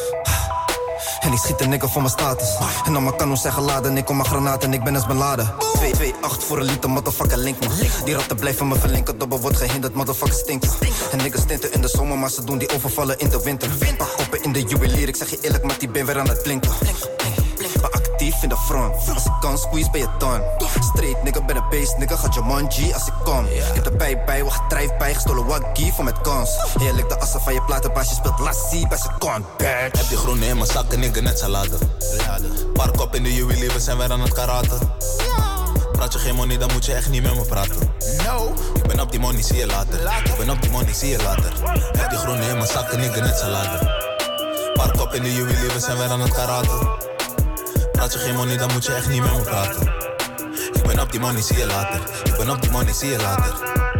En ik schiet een nigga van mijn status. En dan maar kan ons zeggen laden, ik kom mijn granaten en ik ben eens beladen. twee twee acht voor een liter, motherfucker link me. Die ratten blijven me verlinken, dobber wordt gehinderd, motherfucker stinken. En niggas stinten in de zomer, maar ze doen die overvallen in de winter. Pak koppen in de juwelier, ik zeg je eerlijk, maar die ben weer aan het blinken. Maar actief in de front, als ik kan squeeze ben je done. Straight nigga, ben een beest nigga, gaat je man G als ik kom. Ik heb de bij bij, wacht drijf bij, gestolen waggie van met kans. En je likt de assen van je platenbaas, je speelt lassie bij zijn con. Heb die groene in mijn zakken, nigga, net salade. Park op in de juwelie, we zijn weer aan het karaten. Praat je geen money, dan moet je echt niet met me praten. No. Ik ben op die money, zie je later. Ik ben op die money, zie je later. Heb die groene in mijn zakken, nigga, net salade. Park op in de juwelie, we zijn weer aan het karaten. Praat je geen money, dan moet je echt niet met me praten. Ik ben op die money, zie je later. Ik ben op die money, zie je later.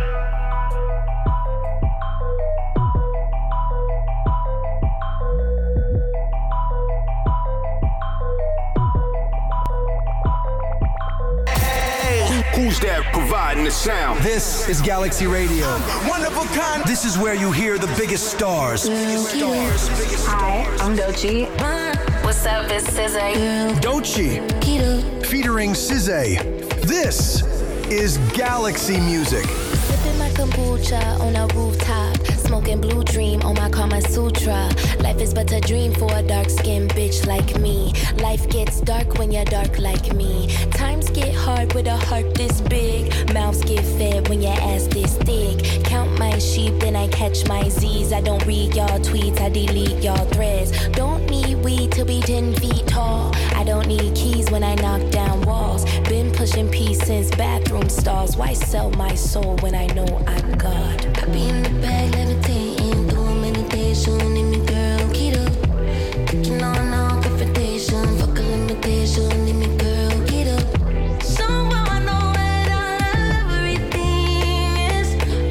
Who's that providing the sound? This is Galaxy Radio. One of a kind. This is where you hear the biggest stars. stars. Hi, I'm Doechii. What's up, it's S Z A. Doechii. Featuring S Z A. This is Galaxy Music. Sipping my kombucha on a rooftop. Smoking Blue Dream on my Kama Sutra. Life is but a dream for a dark-skinned bitch like me. Life gets dark when you're dark like me. Times get hard with a heart this big. Mouths get fed when your ass this thick. Count my sheep, then I catch my Z's. I don't read y'all tweets, I delete y'all threads. Don't need weed to be ten feet tall. I don't need keys when I knock down walls. Been pushing peace since bathroom stalls. Why sell my soul when I know I'm God? I be in the bag, levitating, doing meditation. In me, girl, keto. Kicking on all confrontation. Fuck a limitation. In me, girl, keto. Somehow I know it all. Everything is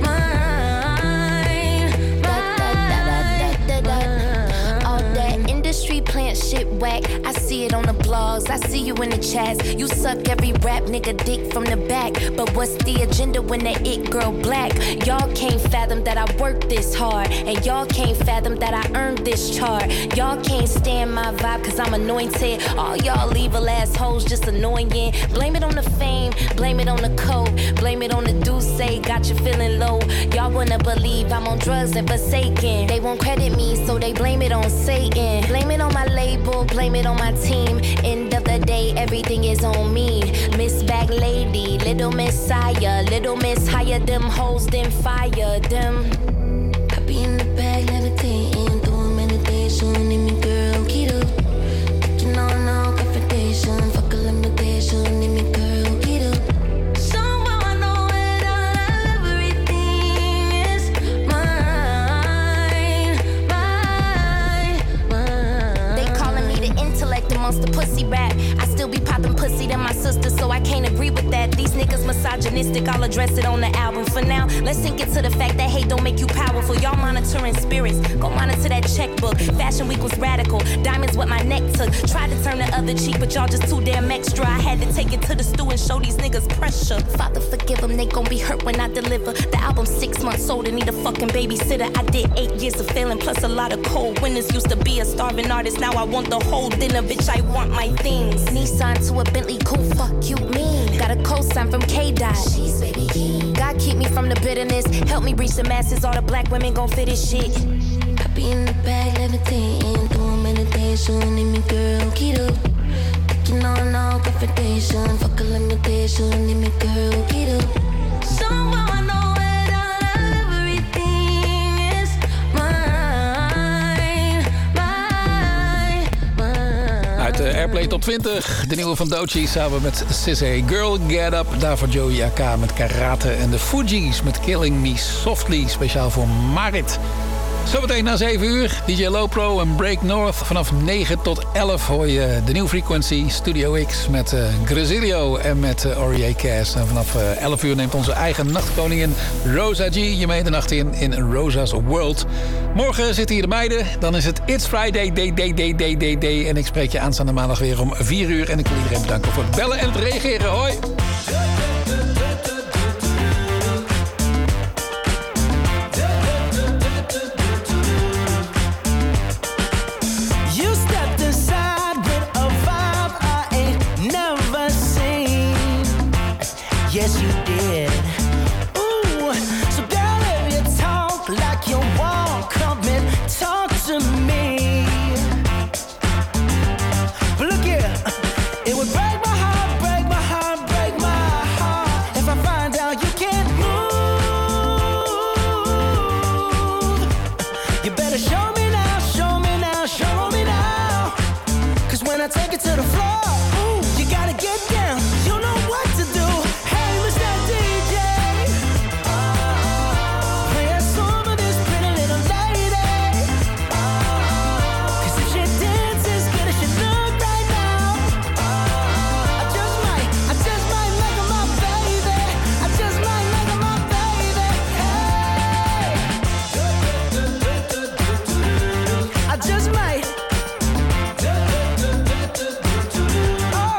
mine. Da, da, da, da, da, da, da. All that industry plant shit whack. I see it on the blogs, I see you in the chats. You suck every rap nigga dick from the back. But what's the agenda when that it girl black? Y'all can't fathom that I work this hard, and y'all can't fathom that I earned this chart. Y'all can't stand my vibe cause I'm anointed. All y'all evil assholes just annoying. Blame it on the fame, blame it on the coke, blame it on the douce, got you feeling low. Y'all wanna believe I'm on drugs and forsaken. They won't credit me, so they blame it on Satan. Blame it on my label, blame it on my team. End of the day, everything is on me. Miss Bag Lady, Little Messiah, Little Miss higher them hoes, then fire them. I be in the bag, levitating, doing meditation, in me girl, keto. Taking on all confrontation, fuck a limitation, in me girl, keto. Somehow I know it all, everything is mine, mine, mine. They calling me the intellect amongst the pussy rap. I still be popping pussy to my sister, so I can't agree with that. These niggas misogynistic, I'll address it on the album. For now, let's sink it to the fact that hate don't make you powerful. Y'all monitoring spirits, go monitor that checkbook. Fashion week was radical, diamonds what my neck took. Tried to turn the other cheek, but y'all just too damn extra. I had to take it to the stew and show these niggas pressure. Father forgive them, they gon' be hurt when I deliver. The album's six months old and need a fucking babysitter. I did eight years of failing, plus a lot of cold winners. Used to be a starving artist, now I want the whole dinner. Bitch, I want my things. Nissan to a Bentley, cool, fuck you mean. Got a cosign from K-Dot. She's baby king. God keep me from the bitterness, help me reach the masses. All the black women gon' fit this shit. I be in the bag, levitating, doing meditation, in me girl, keto. Taking on all confrontation, fuck a limitation, in me girl, keto. Somehow I know it all, everything is mine, mine, mine. Uit de Airplay Top twintig, de nieuwe van Doechii samen met Cissé. Girl Get Up, daarvoor Joey A K met Karate. En de Fugees met Killing Me Softly, speciaal voor Marit. Zometeen na zeven uur, D J Lowpro en Break North. Vanaf negen tot elf hoor je de New Frequency Studio X met uh, Grazilio en met uh, R E A Cass. En vanaf uh, elf uur neemt onze eigen nachtkoningin Rosa G je mee de nacht in in Rosa's World. Morgen zitten hier de meiden. Dan is het It's Friday, day, day, day, day, day, day. En ik spreek je aanstaande maandag weer om vier uur. En ik wil iedereen bedanken voor het bellen en het reageren. Hoi! Yes, you did. Ooh, so girl, if you talk like you walk, come and talk to me. But look here, it would break my heart, break my heart, break my heart if I find out you can't move. You better show me now, show me now, show me now. Cause when I take it to the floor, ooh, you gotta get down, you know what to do. Oh,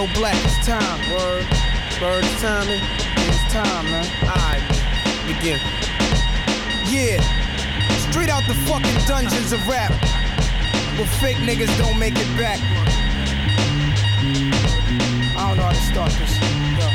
Joe Black, it's time. Word, word, it's time, man. It's time, man. Alright, begin. Yeah, straight out the fucking dungeons of rap, where fake niggas don't make it back. I don't know how to start this. Yo.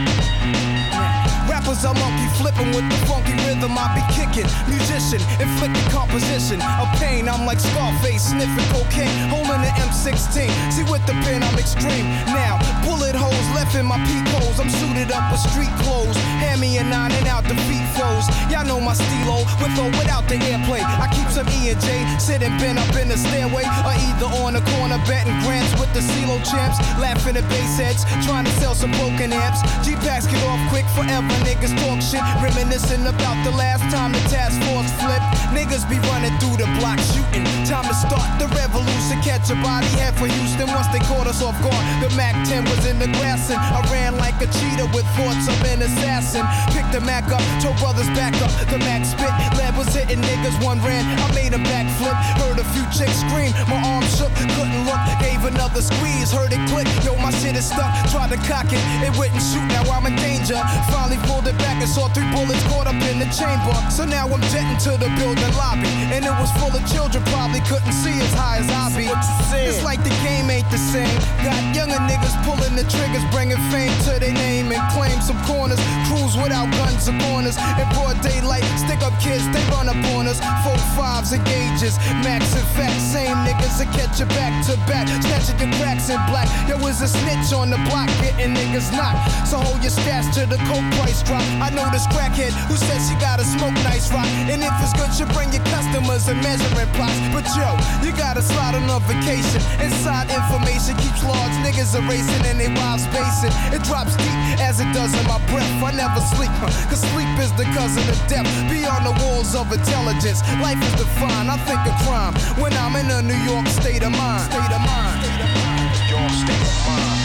Rappers are monkey flipping with the funky rhythm I be kicking. Musician, inflicting composition of pain. I'm like Scarface, sniffing cocaine, holding an M sixteen. See with the pen I'm extreme. Now, bullet holes left in my peak holes. I'm suited up with street clothes. Hand me a nine and out the feet foes. Y'all know my stilo, with or without the airplay. I keep some E and J, sitting bent up in the stairway, or either on the corner betting grants with the CeeLo champs. Laughing at bass heads, trying to sell some broken amps. G-Packs get off quick forever. Niggas talk shit, reminiscing about the last time the task force flipped. Niggas be running through the block shooting. Time to start the revolution. Catch a body head for Houston once they caught us off guard. The Mac ten was in the grass and I ran like a cheetah with thoughts of an assassin. Picked the Mac up, told brothers back up. The Mac spit, lead was hitting niggas. One ran, I made a backflip. Heard a few chicks scream, my arm shook, couldn't look. Gave another squeeze, heard it click. Yo, my shit is stuck. Tried to cock it, it wouldn't shoot. Now I'm in danger. Finally pulled it back and saw three bullets caught up in the chamber. So now I'm jetting to the building lobby, and it was full of children, probably couldn't see as high as I be. It's like the game ain't the same. Got younger niggas pulling the triggers, bringing fame to their name and claim some corners. Cruise without guns or corners. In broad daylight, stick up kids, they run up on us. Four fives and gauges, max and fat. Same niggas that catch you back to back, snatching your cracks in black. Yo, is a snitch on the block, getting niggas knocked. So hold your stash till the coke price drop. I know this crackhead who says she gotta smoke nice rock, and if it's good, you bring your customers and measuring plots. But yo, you gotta slide on a vacation. Inside information keeps large niggas erasing and they wives spacing. It drops deep as it does in my breath. I never sleep, huh? Cause sleep is the cousin of death. Beyond the walls of intelligence, life is defined. I think of crime when I'm in a New York state of mind. State of mind. Your state of mind.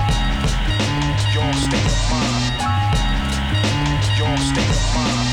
Your state of mind. Your state of mind.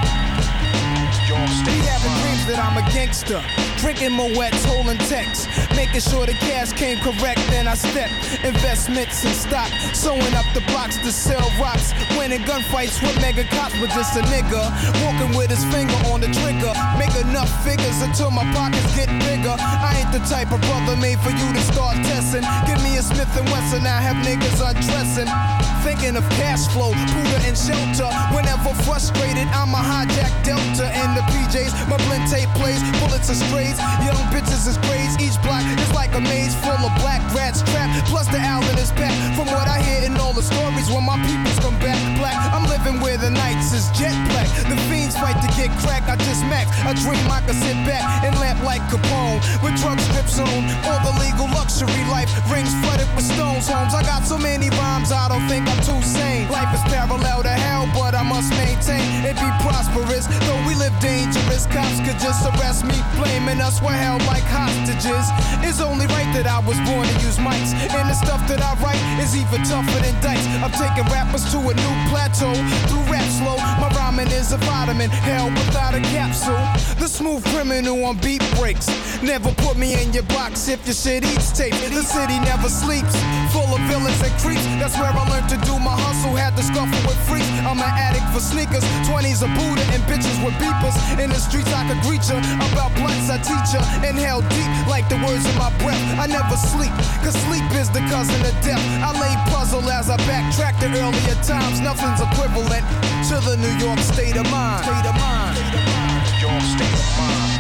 Your state Be of having mind. dreams that I'm a gangster, drinking Moet's, holding texts, making sure the cash came correct. Then I step investments and stock, sewing up the blocks to sell rocks, winning gunfights with mega cops. But just a nigga walking with his finger on the trigger, make enough figures until my pockets get bigger. I ain't the type of brother made for you to start testing. Give me a Smith and Wesson, I have niggas undressing. Thinking of cash flow, Buddha and shelter. Whenever frustrated, I'm a hijack Delta and the P Js. My blend tape plays, bullets are strays. Young bitches is crazy. Each block is like a maze full of black rats trapped. Plus the outlet is packed. From what I hear in all the stories, when my peoples come back black, I'm living where the nights is jet black. The fiends fight to get crack. I just max. I dream I can sit back and lamp like Capone with drug strips on. All the legal luxury life rings flooded with stones. Homes. I got so many rhymes. I don't think I'm too sane. Life is parallel to hell, but I must maintain it be prosperous. Though we live dangerous, cops could just arrest me, blaming us we're held like hostages. It's only right that I was born to use mics, and the stuff that I write is even tougher than dice. I'm taking rappers to a new plateau through rap slow. My rhyming is a vitamin, hell without a capsule. The smooth criminal on beat breaks. Never put me in your box if your shit eats tape. The city never sleeps, full of villains and creeps. That's where I learned to do my hustle. Had to scuffle with freaks. I'm an addict for sneakers, twenties of Buddha and bitches with beepers. In the streets I could greet ya. About blunts I teach ya. Inhale deep like the words in my breath. I never sleep, cause sleep is the cousin of death. I lay puzzle as I backtrack to earlier times. Nothing's equivalent to the New York state of mind. State of mind. Your state of mind.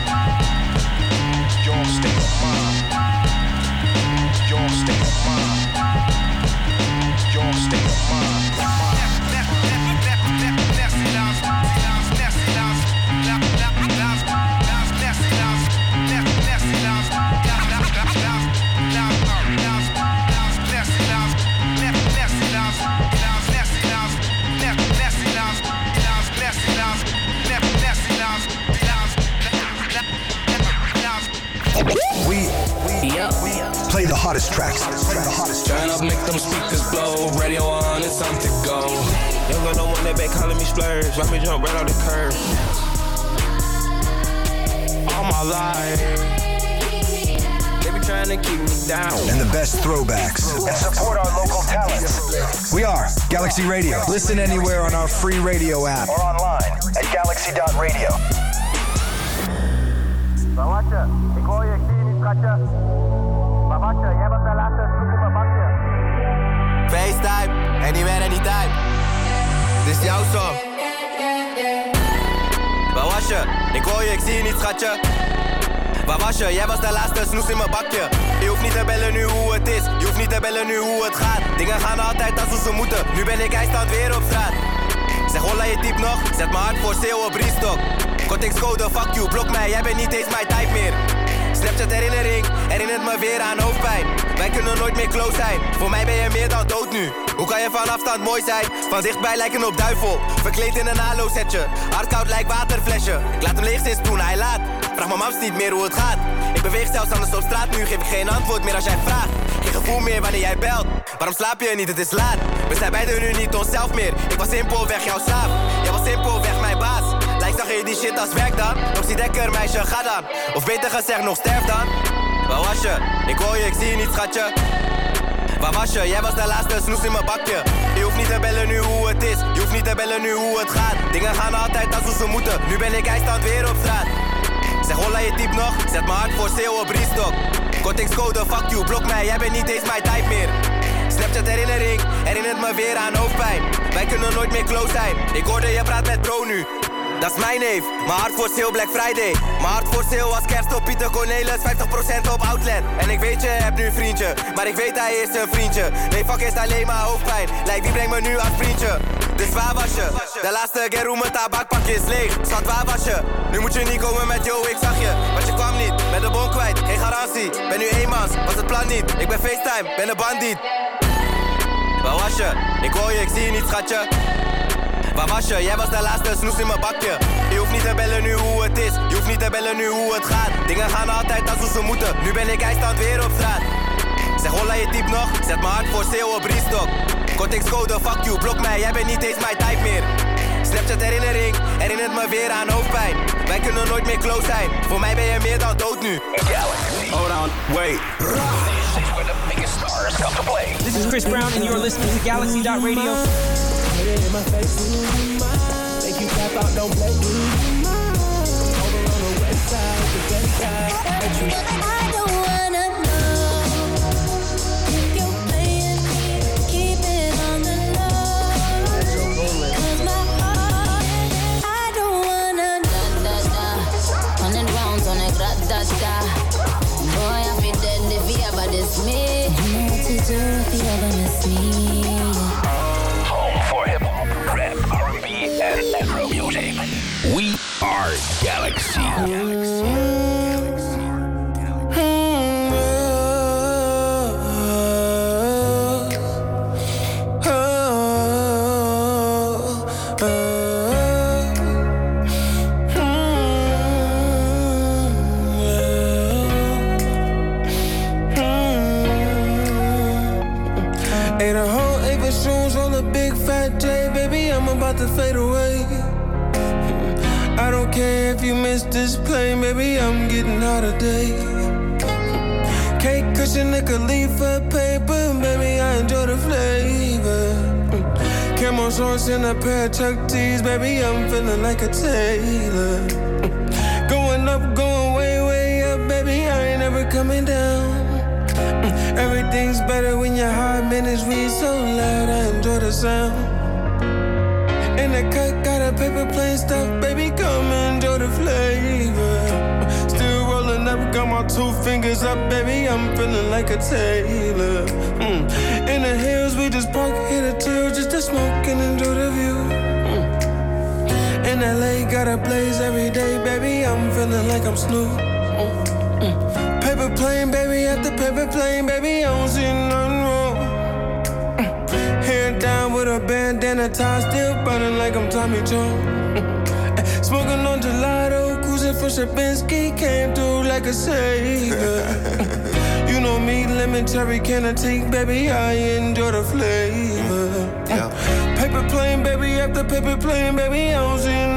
Your state of mind. Your state of mind. Your state of mind. Play the hottest tracks. Turn up, make them speakers blow. Radio on, it's time to go. Young girl don't want that back calling me splurge. Watch me jump right off the curb. All my life, they be trying to keep me down. And the best throwbacks. And support our local talents. We are Galaxy Radio. Listen anywhere on our free radio app. Or online at galaxy dot radio. Bawacha, ik hoor je, ik zie je niet, schatje. Bawacha, jij was de laatste, zoek op mijn bakje. FaceTime, anywhere, anytime. Dit is jouw song. Bawacha, ik hoor je, ik zie je niet, schatje. Bawacha, jij was de laatste snoes in mijn bakje. Je hoeft niet te bellen nu hoe het is. Je hoeft niet te bellen nu hoe het gaat. Dingen gaan altijd als ze moeten. Nu ben ik eindstand weer op straat. Zeg holla je diep nog, zet mijn hart voor sale op restock. Kortingscode, fuck you, blok mij, jij bent niet eens mijn type meer. Snapchat herinnering, herinnert me weer aan hoofdpijn. Wij kunnen nooit meer close zijn, voor mij ben je meer dan dood nu. Hoe kan je van afstand mooi zijn, van dichtbij lijken op duivel. Verkleed in een halo setje, hardkoud lijkt waterflesje. Ik laat hem leeg sinds toen hij laat, vraag mijn mams niet meer hoe het gaat. Ik beweeg zelfs anders op straat, nu geef ik geen antwoord meer als jij vraagt. Geen gevoel meer wanneer jij belt, waarom slaap je niet, het is laat. We zijn beiden nu niet onszelf meer, ik was simpelweg jouw slaaf. Jij was simpelweg mijn baas, lijkt zag je die shit als werk dan. Nog zie dekker meisje, ga dan, of beter gezegd nog sterf dan. Waar was je? Ik hoor je, ik zie je niet schatje. Waar was je? Jij was de laatste snoes in mijn bakje. Je hoeft niet te bellen nu hoe het is, je hoeft niet te bellen nu hoe het gaat. Dingen gaan altijd als ze moeten, nu ben ik eindstand weer op straat. Zeg holla je diep nog, zet mijn hart voor sale op restock. Kortingscode, fuck you, blok mij, jij bent niet eens mijn type meer. Snapchat herinnering, herinnert me weer aan hoofdpijn. Wij kunnen nooit meer close zijn, ik hoorde je praat met bro nu. Dat is mijn neef, mijn hart voor sale Black Friday. Mijn hart voor sale als kerst op Pieter Cornelis, vijftig procent op outlet. En ik weet je hebt nu een vriendje, maar ik weet hij is een vriendje. Nee fuck is alleen maar hoofdpijn, lijkt wie brengt me nu als vriendje. Dus waar was je? De laatste keer hoe mijn tabakpakje is leeg. Schat waar was je? Nu moet je niet komen met yo ik zag je. Want je kwam niet, ben de bon kwijt, geen garantie. Ben nu eenmans, was het plan niet. Ik ben FaceTime, ben een bandiet. Waar was je? Ik hoor je, ik zie je niet schatje. Waar was je? Jij was de laatste snoes in mijn bakje. Je hoeft niet te bellen nu hoe het is, je hoeft niet te bellen nu hoe het gaat. Dingen gaan altijd als ze moeten, nu ben ik eindstand weer op straat. Zeg holla je diep nog, zet mijn hart voor sale op restock. Kortingscode, fuck you, blok mij, jij bent niet eens mijn type meer. Snapchat herinnering, herinnert me weer aan hoofdpijn. Wij kunnen nooit meer close zijn, voor mij ben je meer dan dood nu. Hold on, wait. This is where the biggest stars come to play. This is Chris Brown and you're listening to Galaxy dot Radio. Put it in my face, make you tap out, don't play. Over on the west side, the best side. I don't wanna know if you're playing me, keep it on the low. Cause my heart, I don't wanna know. Da, da, da. Hundred rounds on a grat, da, da. Boy, I feel dead if you ever diss me. You know what to do if you ever miss me. For hip hop, rap, R and B, and Afro music. We are Galaxy. Galaxy. Ate a whole eight of shrooms on a big fat J, baby, I'm about to fade away. I don't care if you missed this plane, baby, I'm getting out of day. Cake cushion, nickel leaf for paper, baby, I enjoy the flavor. Camo shorts and a pair of Chuck T's, baby, I'm feeling like a tailor. Going up, going way, way up, baby, I ain't never coming down. Everything's better when your heart managed weed so loud, I enjoy the sound. In the cut, got a paper plane stuff, baby, come enjoy the flavor. Still rolling up, got my two fingers up, baby, I'm feeling like a tailor. Mm. In the hills, we just park, hit a chill, just to smoke and enjoy the view. Mm. In L A, gotta blaze every day, baby, I'm feeling like I'm Snoop. Mm. Mm. Paper plane, baby, at the paper plane, baby, I don't see nothing wrong. Mm. Hair down with a bandana tie, still burning like I'm Tommy Jones. Mm. Smoking on gelato, cruising for Shabinsky, came through like a savior. Mm. You know me, lemon cherry can I take, baby, I enjoy the flavor. Mm. Paper plane, baby, at the paper plane, baby, I don't see